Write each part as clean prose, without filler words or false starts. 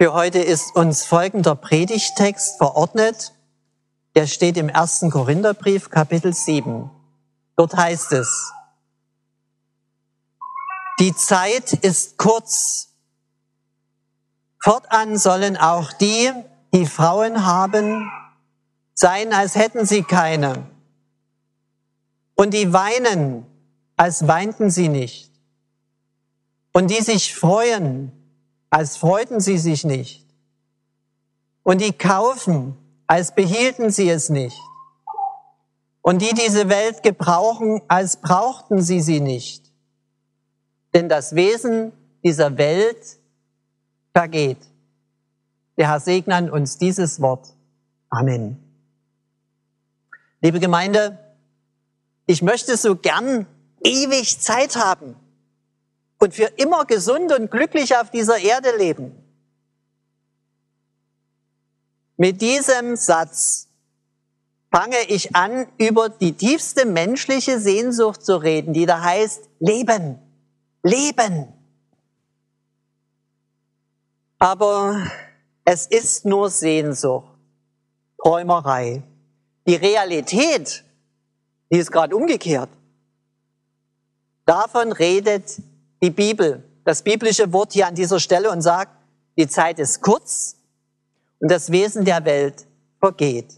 Für heute ist uns folgender Predigttext verordnet. Der steht im 1. Korintherbrief, Kapitel 7. Dort heißt es: Die Zeit ist kurz. Fortan sollen auch die, die Frauen haben, sein, als hätten sie keine. Und die weinen, als weinten sie nicht. Und die sich freuen, als freuten sie sich nicht. Und die kaufen, als behielten sie es nicht. Und die diese Welt gebrauchen, als brauchten sie nicht. Denn das Wesen dieser Welt vergeht. Der Herr segne an uns dieses Wort. Amen. Liebe Gemeinde, ich möchte so gern ewig Zeit haben und für immer gesund und glücklich auf dieser Erde leben. Mit diesem Satz fange ich an, über die tiefste menschliche Sehnsucht zu reden, die da heißt Leben, Leben. Aber es ist nur Sehnsucht, Träumerei. Die Realität, die ist gerade umgekehrt. Davon redet die Bibel, das biblische Wort hier an dieser Stelle, und sagt, die Zeit ist kurz und das Wesen der Welt vergeht.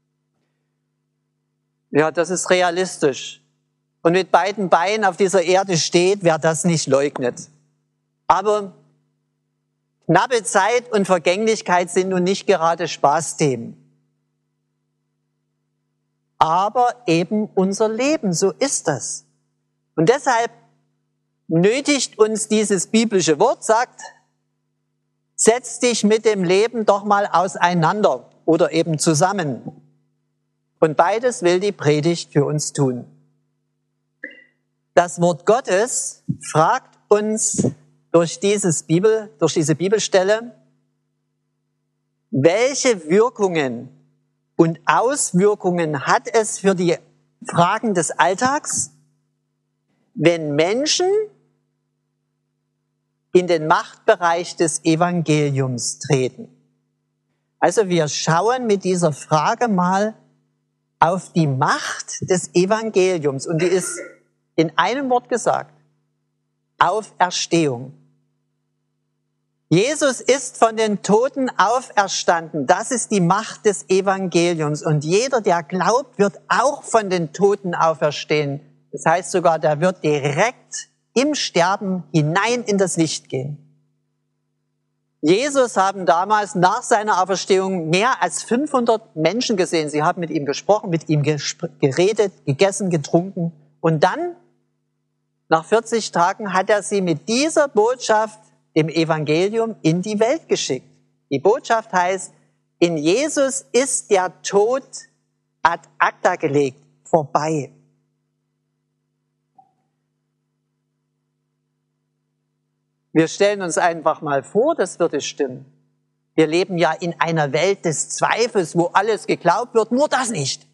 Ja, das ist realistisch. Und mit beiden Beinen auf dieser Erde steht, wer das nicht leugnet. Aber knappe Zeit und Vergänglichkeit sind nun nicht gerade Spaßthemen. Aber eben unser Leben, so ist das. Und deshalb nötigt uns dieses biblische Wort, sagt, setz dich mit dem Leben doch mal auseinander oder eben zusammen. Und beides will die Predigt für uns tun. Das Wort Gottes fragt uns durch diese Bibelstelle, welche Wirkungen und Auswirkungen hat es für die Fragen des Alltags, wenn Menschen in den Machtbereich des Evangeliums treten. Also wir schauen mit dieser Frage mal auf die Macht des Evangeliums. Und die ist in einem Wort gesagt: Auferstehung. Jesus ist von den Toten auferstanden. Das ist die Macht des Evangeliums. Und jeder, der glaubt, wird auch von den Toten auferstehen. Das heißt sogar, der wird direkt im Sterben hinein in das Licht gehen. Jesus haben damals nach seiner Auferstehung mehr als 500 Menschen gesehen. Sie haben mit ihm gesprochen, mit ihm geredet, gegessen, getrunken. Und dann, nach 40 Tagen, hat er sie mit dieser Botschaft, dem Evangelium, in die Welt geschickt. Die Botschaft heißt, in Jesus ist der Tod ad acta gelegt, vorbei. Wir stellen uns einfach mal vor, das würde stimmen. Wir leben ja in einer Welt des Zweifels, wo alles geglaubt wird, nur das nicht.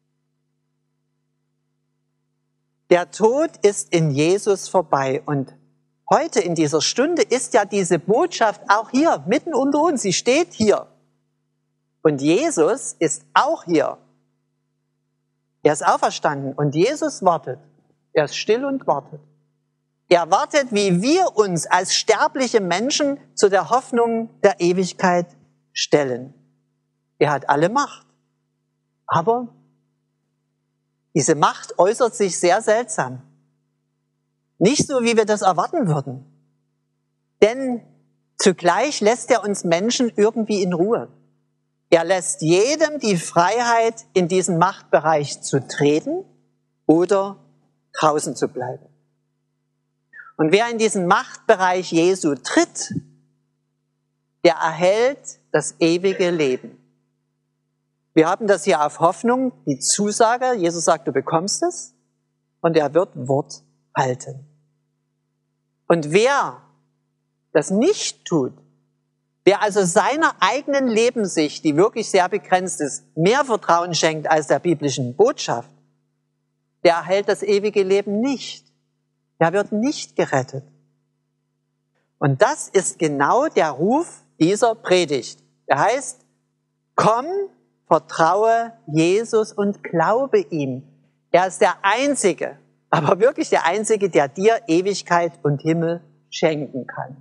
Der Tod ist in Jesus vorbei und heute in dieser Stunde ist ja diese Botschaft auch hier, mitten unter uns. Sie steht hier. Und Jesus ist auch hier. Er ist auferstanden und Jesus wartet. Er ist still und wartet. Er wartet, wie wir uns als sterbliche Menschen zu der Hoffnung der Ewigkeit stellen. Er hat alle Macht. Aber diese Macht äußert sich sehr seltsam. Nicht so, wie wir das erwarten würden. Denn zugleich lässt er uns Menschen irgendwie in Ruhe. Er lässt jedem die Freiheit, in diesen Machtbereich zu treten oder draußen zu bleiben. Und wer in diesen Machtbereich Jesu tritt, der erhält das ewige Leben. Wir haben das hier auf Hoffnung, die Zusage. Jesus sagt, du bekommst es und er wird Wort halten. Und wer das nicht tut, wer also seiner eigenen Lebenssicht, die wirklich sehr begrenzt ist, mehr Vertrauen schenkt als der biblischen Botschaft, der erhält das ewige Leben nicht. Der wird nicht gerettet. Und das ist genau der Ruf, dieser Predigt. Der heißt, komm, vertraue Jesus und glaube ihm. Er ist der Einzige, aber wirklich der Einzige, der dir Ewigkeit und Himmel schenken kann.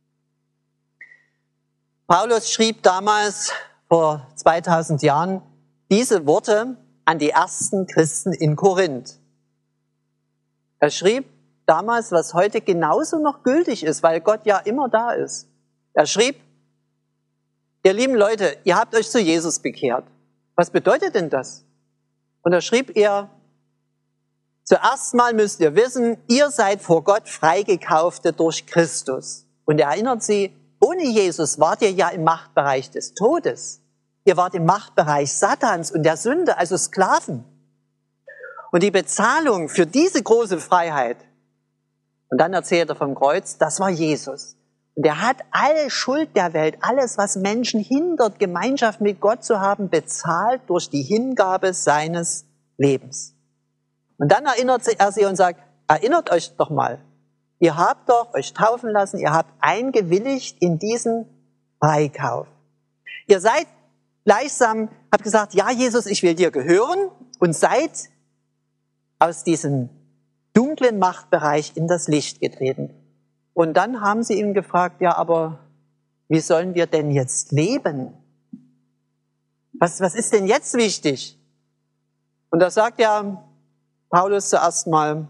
Paulus schrieb damals, vor 2000 Jahren, diese Worte an die ersten Christen in Korinth. Er schrieb damals, was heute genauso noch gültig ist, weil Gott ja immer da ist. Er schrieb, ihr lieben Leute, ihr habt euch zu Jesus bekehrt. Was bedeutet denn das? Und da schrieb er, zuerst mal müsst ihr wissen, ihr seid vor Gott Freigekaufte durch Christus. Und er erinnert sie, ohne Jesus wart ihr ja im Machtbereich des Todes. Ihr wart im Machtbereich Satans und der Sünde, also Sklaven. Und die Bezahlung für diese große Freiheit, und dann erzählt er vom Kreuz, das war Jesus. Und er hat alle Schuld der Welt, alles, was Menschen hindert, Gemeinschaft mit Gott zu haben, bezahlt durch die Hingabe seines Lebens. Und dann erinnert er sie und sagt, erinnert euch doch mal, ihr habt doch euch taufen lassen, ihr habt eingewilligt in diesen Freikauf. Ihr seid gleichsam, habt gesagt, ja Jesus, ich will dir gehören und seid aus diesem dunklen Machtbereich in das Licht getreten. Und dann haben sie ihn gefragt, ja, aber wie sollen wir denn jetzt leben? Was ist denn jetzt wichtig? Und da sagt ja Paulus zuerst mal,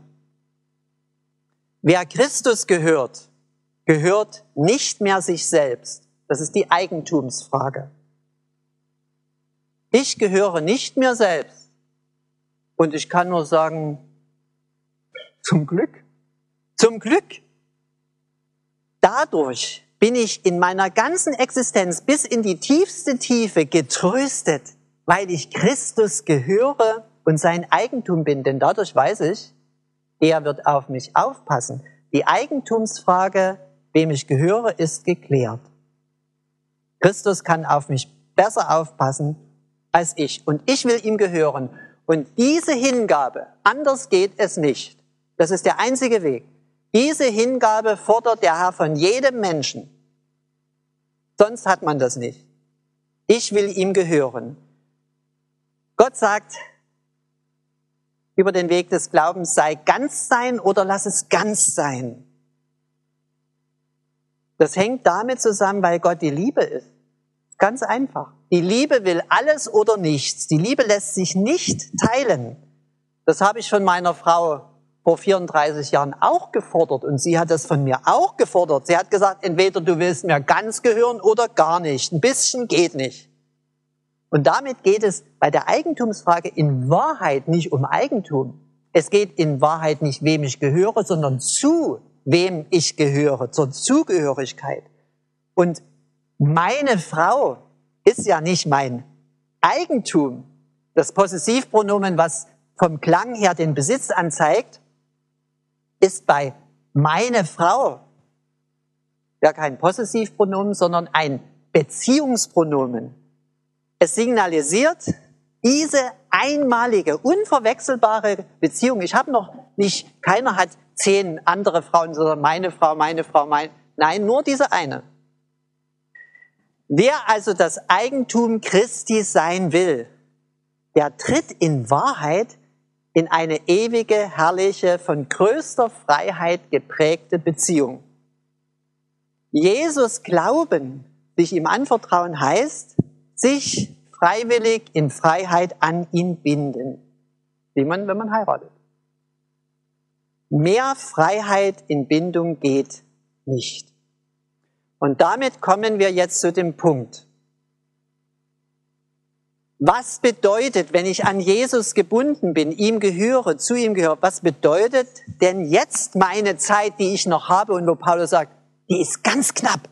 wer Christus gehört, gehört nicht mehr sich selbst. Das ist die Eigentumsfrage. Ich gehöre nicht mir selbst. Und ich kann nur sagen, zum Glück. Zum Glück. Dadurch bin ich in meiner ganzen Existenz bis in die tiefste Tiefe getröstet, weil ich Christus gehöre und sein Eigentum bin. Denn dadurch weiß ich, er wird auf mich aufpassen. Die Eigentumsfrage, wem ich gehöre, ist geklärt. Christus kann auf mich besser aufpassen als ich. Und ich will ihm gehören. Und diese Hingabe, anders geht es nicht. Das ist der einzige Weg. Diese Hingabe fordert der Herr von jedem Menschen. Sonst hat man das nicht. Ich will ihm gehören. Gott sagt über den Weg des Glaubens, sei ganz sein oder lass es ganz sein. Das hängt damit zusammen, weil Gott die Liebe ist. Ganz einfach. Die Liebe will alles oder nichts. Die Liebe lässt sich nicht teilen. Das habe ich von meiner Frau vor 34 Jahren auch gefordert und sie hat das von mir auch gefordert. Sie hat gesagt, entweder du willst mir ganz gehören oder gar nicht. Ein bisschen geht nicht. Und damit geht es bei der Eigentumsfrage in Wahrheit nicht um Eigentum. Es geht in Wahrheit nicht, wem ich gehöre, sondern zu wem ich gehöre, zur Zugehörigkeit. Und meine Frau ist ja nicht mein Eigentum. Das Possessivpronomen, was vom Klang her den Besitz anzeigt, ist bei meine Frau ja kein Possessivpronomen, sondern ein Beziehungspronomen. Es signalisiert diese einmalige, unverwechselbare Beziehung. Ich habe noch nicht, keiner hat 10 andere Frauen, sondern meine Frau, nein, nur diese eine. Wer also das Eigentum Christi sein will, der tritt in Wahrheit in eine ewige, herrliche, von größter Freiheit geprägte Beziehung. Jesus glauben, sich ihm anvertrauen heißt, sich freiwillig in Freiheit an ihn binden. Wie man, wenn man heiratet. Mehr Freiheit in Bindung geht nicht. Und damit kommen wir jetzt zu dem Punkt. Was bedeutet, wenn ich an Jesus gebunden bin, ihm gehöre, zu ihm gehöre, was bedeutet denn jetzt meine Zeit, die ich noch habe und wo Paulus sagt, die ist ganz knapp.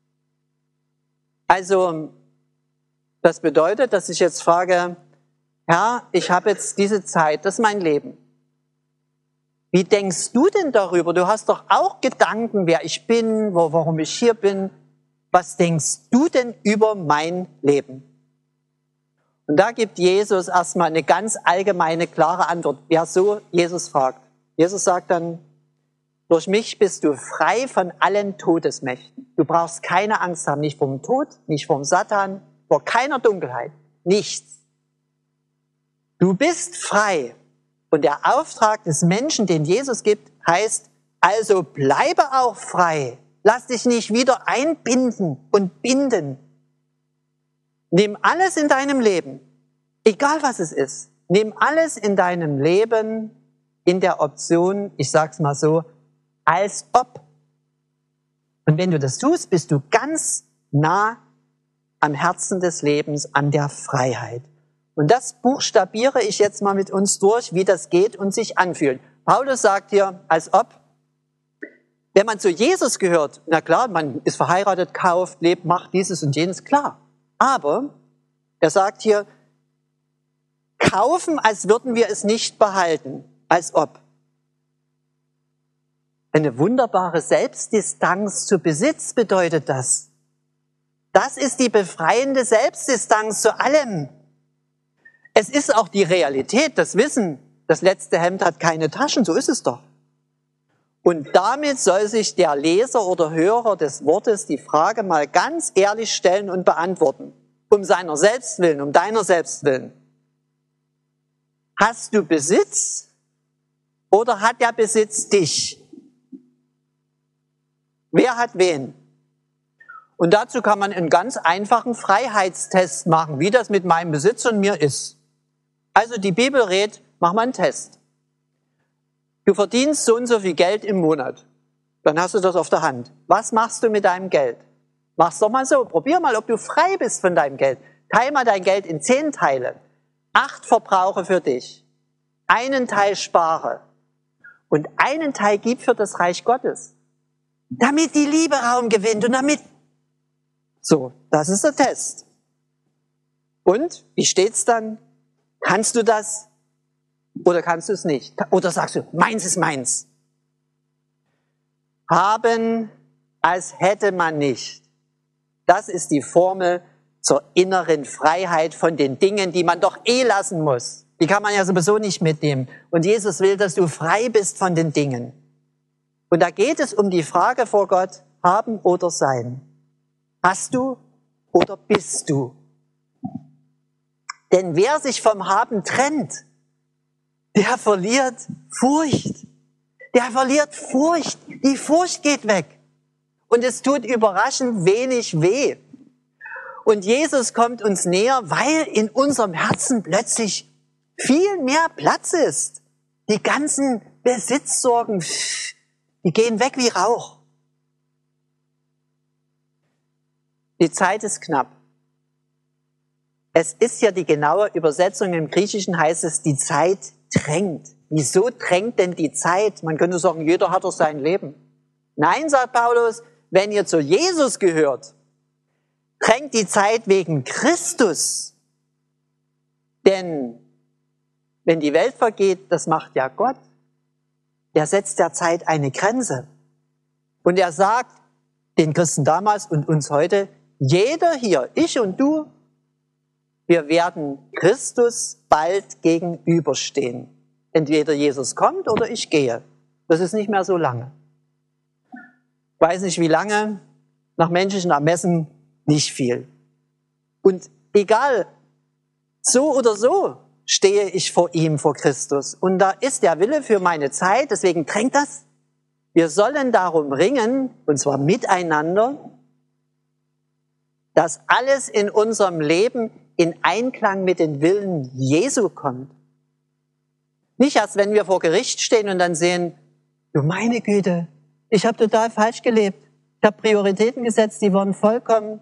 Also, das bedeutet, dass ich jetzt frage, Herr, ich habe jetzt diese Zeit, das ist mein Leben. Wie denkst du denn darüber? Du hast doch auch Gedanken, wer ich bin, warum ich hier bin. Was denkst du denn über mein Leben? Und da gibt Jesus erstmal eine ganz allgemeine, klare Antwort, wer so Jesus fragt. Jesus sagt dann, Durch mich bist du frei von allen Todesmächten. Du brauchst keine Angst haben, nicht vom Tod, nicht vom Satan, vor keiner Dunkelheit, nichts. Du bist frei. Und der Auftrag des Menschen, den Jesus gibt, heißt, also bleibe auch frei. Lass dich nicht wieder einbinden und binden. Nimm alles in deinem Leben, egal was es ist, nimm alles in deinem Leben in der Option, ich sag's mal so, als ob. Und wenn du das tust, bist du ganz nah am Herzen des Lebens, an der Freiheit. Und das buchstabiere ich jetzt mal mit uns durch, wie das geht und sich anfühlt. Paulus sagt hier, als ob, wenn man zu Jesus gehört, na klar, man ist verheiratet, kauft, lebt, macht dieses und jenes, klar. Aber er sagt hier, kaufen, als würden wir es nicht behalten, als ob. Eine wunderbare Selbstdistanz zu Besitz bedeutet das. Das ist die befreiende Selbstdistanz zu allem. Es ist auch die Realität, das Wissen, das letzte Hemd hat keine Taschen, so ist es doch. Und damit soll sich der Leser oder Hörer des Wortes die Frage mal ganz ehrlich stellen und beantworten. Um seiner selbst willen, um deiner selbst willen. Hast du Besitz oder hat der Besitz dich? Wer hat wen? Und dazu kann man einen ganz einfachen Freiheitstest machen, wie das mit meinem Besitz und mir ist. Also die Bibel rät, mach mal einen Test. Du verdienst so und so viel Geld im Monat. Dann hast du das auf der Hand. Was machst du mit deinem Geld? Mach's doch mal so. Probier mal, ob du frei bist von deinem Geld. Teil mal dein Geld in 10 Teile. 8 verbrauche für dich. 1 Teil spare. Und 1 Teil gib für das Reich Gottes. Damit die Liebe Raum gewinnt und damit... So, das ist der Test. Und, wie steht's dann? Kannst du das oder kannst du es nicht? Oder sagst du, meins ist meins. Haben, als hätte man nicht. Das ist die Formel zur inneren Freiheit von den Dingen, die man doch lassen muss. Die kann man ja sowieso nicht mitnehmen. Und Jesus will, dass du frei bist von den Dingen. Und da geht es um die Frage vor Gott, haben oder sein. Hast du oder bist du? Denn wer sich vom Haben trennt, der verliert Furcht. Der verliert Furcht. Die Furcht geht weg. Und es tut überraschend wenig weh. Und Jesus kommt uns näher, weil in unserem Herzen plötzlich viel mehr Platz ist. Die ganzen Besitzsorgen, die gehen weg wie Rauch. Die Zeit ist knapp. Es ist ja die genaue Übersetzung, im Griechischen heißt es, die Zeit drängt. Wieso drängt denn die Zeit? Man könnte sagen, jeder hat doch sein Leben. Nein, sagt Paulus, wenn ihr zu Jesus gehört, drängt die Zeit wegen Christus. Denn wenn die Welt vergeht, das macht ja Gott. Der setzt der Zeit eine Grenze. Und er sagt den Christen damals und uns heute, jeder hier, ich und du, wir werden Christus bald gegenüberstehen. Entweder Jesus kommt oder ich gehe. Das ist nicht mehr so lange. Ich weiß nicht wie lange, nach menschlichen Ermessen nicht viel. Und egal, so oder so stehe ich vor ihm, vor Christus. Und da ist der Wille für meine Zeit, deswegen drängt das. Wir sollen darum ringen, und zwar miteinander, dass alles in unserem Leben in Einklang mit dem Willen Jesu kommt. Nicht erst, wenn wir vor Gericht stehen und dann sehen, du meine Güte, ich habe total falsch gelebt. Ich habe Prioritäten gesetzt, die waren vollkommen.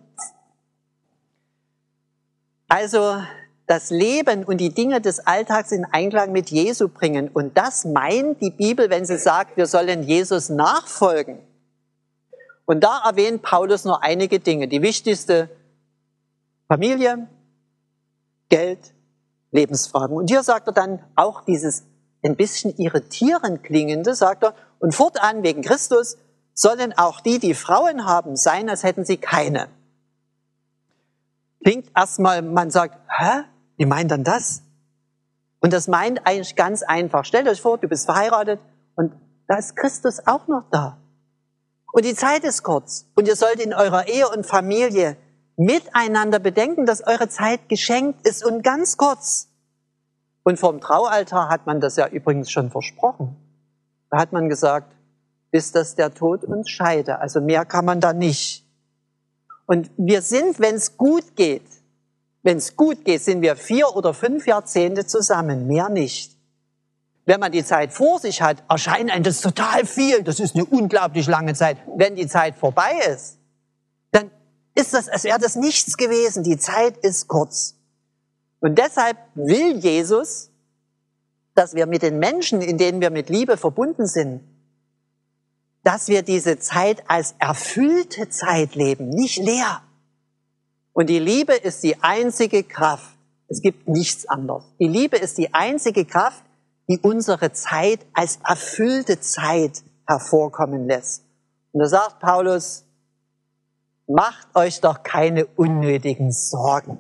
Also das Leben und die Dinge des Alltags in Einklang mit Jesu bringen. Und das meint die Bibel, wenn sie sagt, wir sollen Jesus nachfolgen. Und da erwähnt Paulus nur einige Dinge. Die wichtigste: Familie, Geld, Lebensfragen. Und hier sagt er dann auch dieses ein bisschen irritierend klingende, sagt er, und fortan wegen Christus sollen auch die, die Frauen haben, sein, als hätten sie keine. Klingt erstmal, man sagt, hä? Wie meint dann das? Und das meint eigentlich ganz einfach. Stellt euch vor, du bist verheiratet und Da ist Christus auch noch da. Und die Zeit ist kurz. Und ihr sollt in eurer Ehe und Familie miteinander bedenken, dass eure Zeit geschenkt ist und ganz kurz. Und vom Traualtar hat man das ja übrigens schon versprochen. Da hat man gesagt, bis dass der Tod uns scheide. Also mehr kann man da nicht. Und wir sind, wenn es gut geht, sind wir 4 oder 5 Jahrzehnte zusammen, mehr nicht. Wenn man die Zeit vor sich hat, erscheint einem das total viel. Das ist eine unglaublich lange Zeit. Wenn die Zeit vorbei ist, dann ist das, als wäre das nichts gewesen. Die Zeit ist kurz. Und deshalb will Jesus, dass wir mit den Menschen, in denen wir mit Liebe verbunden sind, dass wir diese Zeit als erfüllte Zeit leben, nicht leer. Und die Liebe ist die einzige Kraft. Es gibt nichts anderes. Die Liebe ist die einzige Kraft, die unsere Zeit als erfüllte Zeit hervorkommen lässt. Und da sagt Paulus, macht euch doch keine unnötigen Sorgen.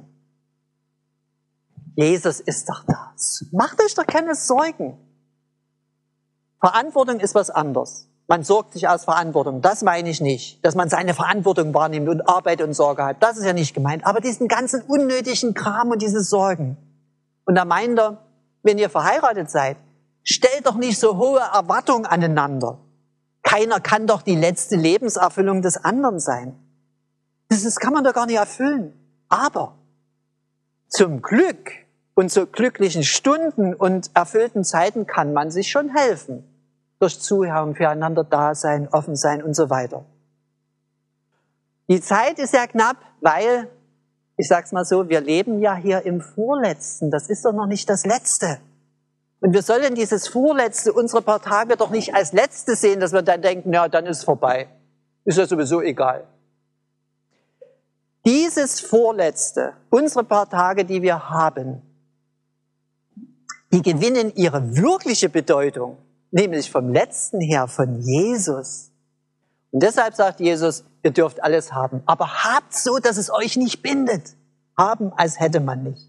Jesus ist doch da. Macht euch doch keine Sorgen. Verantwortung ist was anderes. Man sorgt sich aus Verantwortung. Das meine ich nicht. Dass man seine Verantwortung wahrnimmt und Arbeit und Sorge hat. Das ist ja nicht gemeint. Aber diesen ganzen unnötigen Kram und diese Sorgen. Und da meint er, wenn ihr verheiratet seid, stellt doch nicht so hohe Erwartungen aneinander. Keiner kann doch die letzte Lebenserfüllung des anderen sein. Das kann man doch gar nicht erfüllen. Aber zum Glück und zu glücklichen Stunden und erfüllten Zeiten kann man sich schon helfen. Durch Zuhören, füreinander da sein, offen sein und so weiter. Die Zeit ist ja knapp, weil, ich sag's mal so, wir leben ja hier im Vorletzten. Das ist doch noch nicht das Letzte. Und wir sollen dieses Vorletzte unserer paar Tage doch nicht als Letzte sehen, dass wir dann denken, ja, dann ist vorbei. Ist ja sowieso egal. Dieses Vorletzte, unsere paar Tage, die wir haben, die gewinnen ihre wirkliche Bedeutung, nämlich vom Letzten her, von Jesus. Und deshalb sagt Jesus, ihr dürft alles haben, aber habt so, dass es euch nicht bindet. Haben, als hätte man nicht.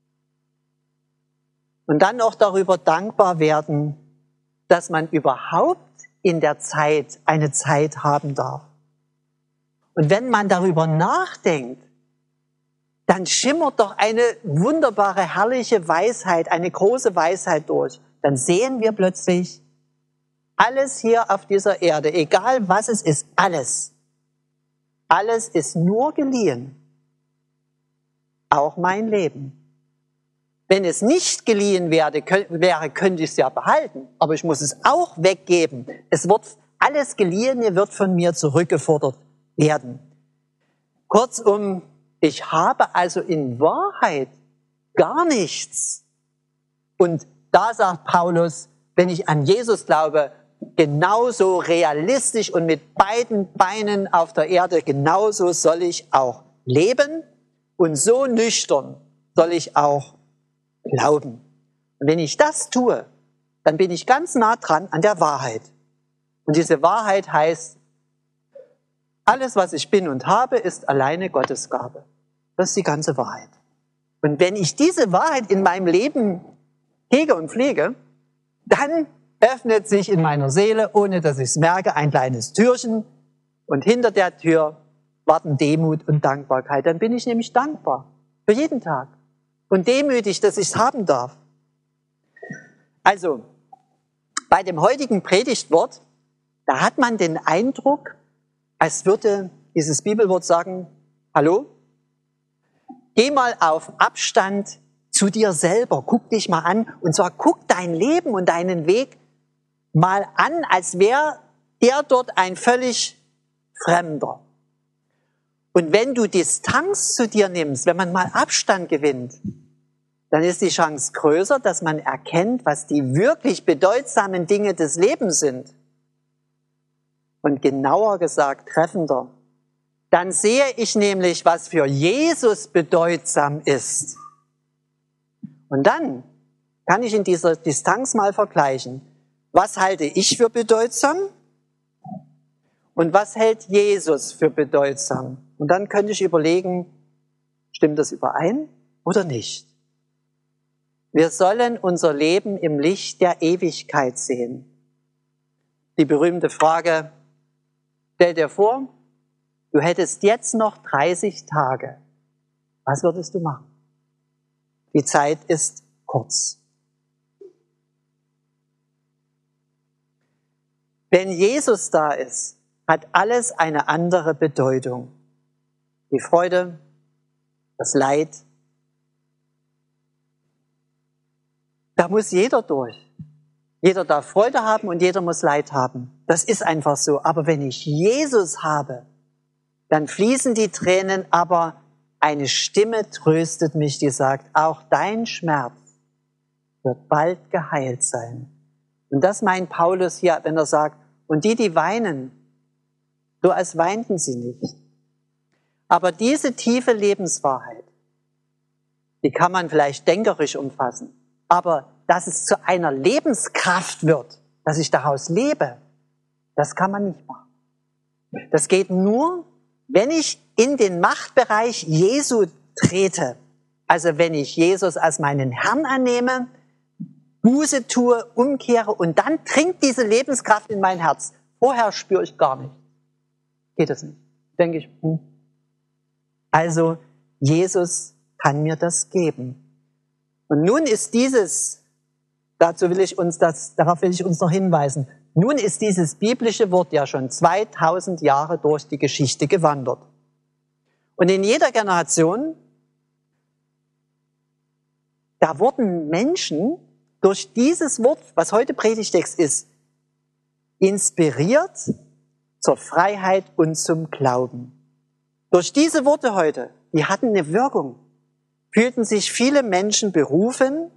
Und dann auch darüber dankbar werden, dass man überhaupt in der Zeit eine Zeit haben darf. Und wenn man darüber nachdenkt, dann schimmert doch eine wunderbare, herrliche Weisheit, eine große Weisheit durch. Dann sehen wir plötzlich, alles hier auf dieser Erde, egal was es ist, alles ist nur geliehen. Auch mein Leben. Wenn es nicht geliehen wäre, könnte ich es ja behalten, aber ich muss es auch weggeben. Alles Geliehene wird von mir zurückgefordert werden. Kurzum, ich habe also in Wahrheit gar nichts. Und da sagt Paulus, wenn ich an Jesus glaube, genauso realistisch und mit beiden Beinen auf der Erde, genauso soll ich auch leben und so nüchtern soll ich auch glauben. Und wenn ich das tue, dann bin ich ganz nah dran an der Wahrheit. Und diese Wahrheit heißt, alles, was ich bin und habe, ist alleine Gottes Gabe. Das ist die ganze Wahrheit. Und wenn ich diese Wahrheit in meinem Leben hege und pflege, dann öffnet sich in meiner Seele, ohne dass ich es merke, ein kleines Türchen und hinter der Tür warten Demut und Dankbarkeit. Dann bin ich nämlich dankbar für jeden Tag und demütig, dass ich es haben darf. Also, bei dem heutigen Predigtwort, da hat man den Eindruck, als würde dieses Bibelwort sagen, hallo, geh mal auf Abstand zu dir selber, guck dich mal an, und zwar guck dein Leben und deinen Weg mal an, als wäre der dort ein völlig Fremder. Und wenn du Distanz zu dir nimmst, wenn man mal Abstand gewinnt, dann ist die Chance größer, dass man erkennt, was die wirklich bedeutsamen Dinge des Lebens sind. Und genauer gesagt, treffender. Dann sehe ich nämlich, was für Jesus bedeutsam ist. Und dann kann ich in dieser Distanz mal vergleichen. Was halte ich für bedeutsam? Und was hält Jesus für bedeutsam? Und dann könnte ich überlegen, stimmt das überein oder nicht? Wir sollen unser Leben im Licht der Ewigkeit sehen. die berühmte Frage, stell dir vor, du hättest jetzt noch 30 Tage. Was würdest du machen? Die Zeit ist kurz. Wenn Jesus da ist, hat alles eine andere Bedeutung. Die Freude, das Leid. Da muss jeder durch. Jeder darf Freude haben und jeder muss Leid haben. Das ist einfach so. Aber wenn ich Jesus habe, dann fließen die Tränen, aber eine Stimme tröstet mich, die sagt, auch dein Schmerz wird bald geheilt sein. Und das meint Paulus hier, wenn er sagt, und die weinen, so als weinten sie nicht. Aber diese tiefe Lebenswahrheit, die kann man vielleicht denkerisch umfassen, aber dass es zu einer Lebenskraft wird, dass ich daraus lebe, das kann man nicht machen. Das geht nur, wenn ich in den Machtbereich Jesu trete, also wenn ich Jesus als meinen Herrn annehme, Buße tue, umkehre und dann dringt diese Lebenskraft in mein Herz. Vorher spüre ich gar nicht. Geht das nicht? Denke ich, Also, Jesus kann mir das geben. Und nun ist darauf will ich uns noch hinweisen, nun ist dieses biblische Wort ja schon 2000 Jahre durch die Geschichte gewandert. Und in jeder Generation, da wurden Menschen durch dieses Wort, was heute Predigtext ist, inspiriert zur Freiheit und zum Glauben. Durch diese Worte heute, die hatten eine Wirkung, fühlten sich viele Menschen berufen,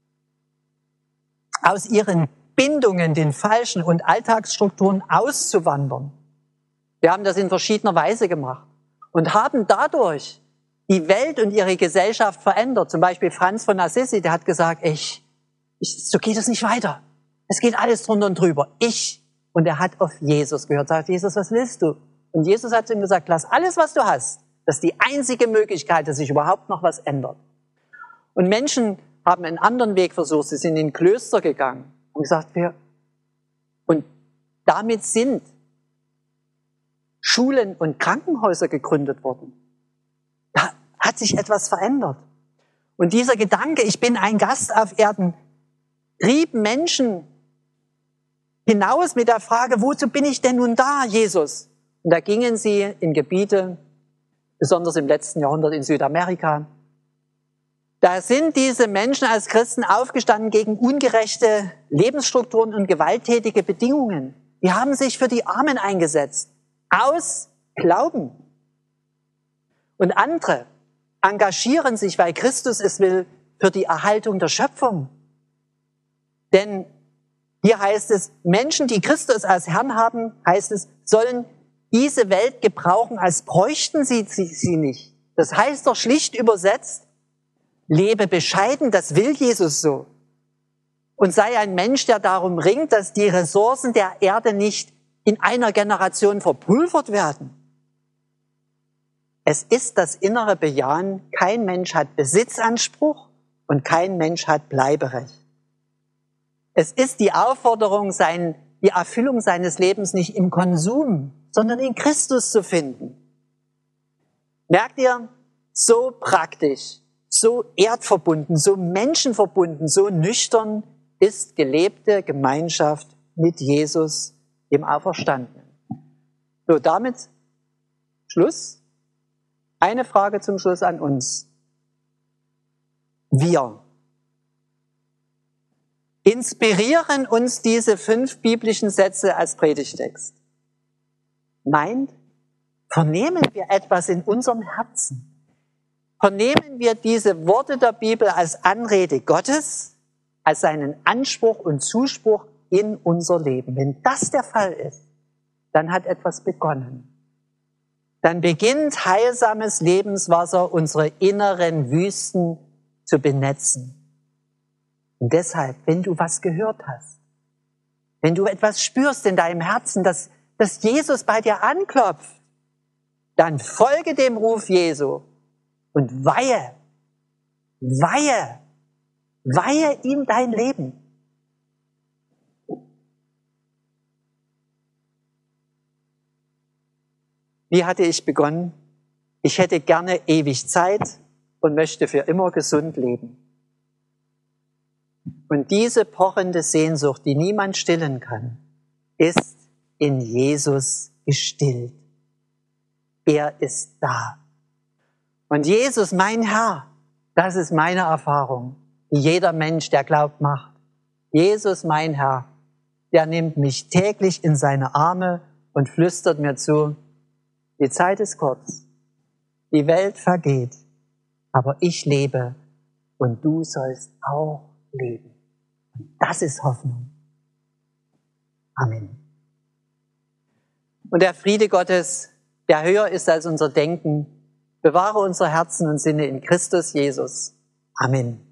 aus ihren Bindungen, den falschen und Alltagsstrukturen auszuwandern. Wir haben das in verschiedener Weise gemacht und haben dadurch die Welt und ihre Gesellschaft verändert. Zum Beispiel Franz von Assisi, der hat gesagt, so geht es nicht weiter. Es geht alles drunter und drüber. Und er hat auf Jesus gehört, sagt Jesus, was willst du? Und Jesus hat zu ihm gesagt, lass alles, was du hast. Das ist die einzige Möglichkeit, dass sich überhaupt noch was ändert. Und Menschen haben einen anderen Weg versucht. Sie sind in Klöster gegangen und gesagt, und damit sind Schulen und Krankenhäuser gegründet worden. Da hat sich etwas verändert. Und dieser Gedanke, ich bin ein Gast auf Erden, trieb Menschen hinaus mit der Frage, wozu bin ich denn nun da, Jesus? Und da gingen sie in Gebiete, besonders im letzten Jahrhundert in Südamerika. Da sind diese Menschen als Christen aufgestanden gegen ungerechte Lebensstrukturen und gewalttätige Bedingungen. Die haben sich für die Armen eingesetzt, aus Glauben. Und andere engagieren sich, weil Christus es will, für die Erhaltung der Schöpfung. Denn hier heißt es, Menschen, die Christus als Herrn haben, heißt es, sollen diese Welt gebrauchen, als bräuchten sie nicht. Das heißt doch schlicht übersetzt, lebe bescheiden, das will Jesus so. Und sei ein Mensch, der darum ringt, dass die Ressourcen der Erde nicht in einer Generation verpulvert werden. Es ist das innere Bejahen, kein Mensch hat Besitzanspruch und kein Mensch hat Bleiberecht. Es ist die Aufforderung, die Erfüllung seines Lebens nicht im Konsum, sondern in Christus zu finden. Merkt ihr, so praktisch, so erdverbunden, so menschenverbunden, so nüchtern ist gelebte Gemeinschaft mit Jesus, dem Auferstandenen. So, damit Schluss. Eine Frage zum Schluss an uns. Wir. Inspirieren uns diese 5 biblischen Sätze als Predigtext? Vernehmen wir etwas in unserem Herzen? Vernehmen wir diese Worte der Bibel als Anrede Gottes, als seinen Anspruch und Zuspruch in unser Leben? Wenn das der Fall ist, dann hat etwas begonnen. Dann beginnt heilsames Lebenswasser unsere inneren Wüsten zu benetzen. Und deshalb, wenn du was gehört hast, wenn du etwas spürst in deinem Herzen, dass Jesus bei dir anklopft, dann folge dem Ruf Jesu und weihe ihm dein Leben. Wie hatte ich begonnen? Ich hätte gerne ewig Zeit und möchte für immer gesund leben. Und diese pochende Sehnsucht, die niemand stillen kann, ist in Jesus gestillt. Er ist da. Und Jesus, mein Herr, das ist meine Erfahrung, die jeder Mensch, der glaubt, macht. Jesus, mein Herr, der nimmt mich täglich in seine Arme und flüstert mir zu, die Zeit ist kurz, die Welt vergeht, aber ich lebe und du sollst auch leben. Das ist Hoffnung. Amen. Und der Friede Gottes, der höher ist als unser Denken, bewahre unsere Herzen und Sinne in Christus Jesus. Amen.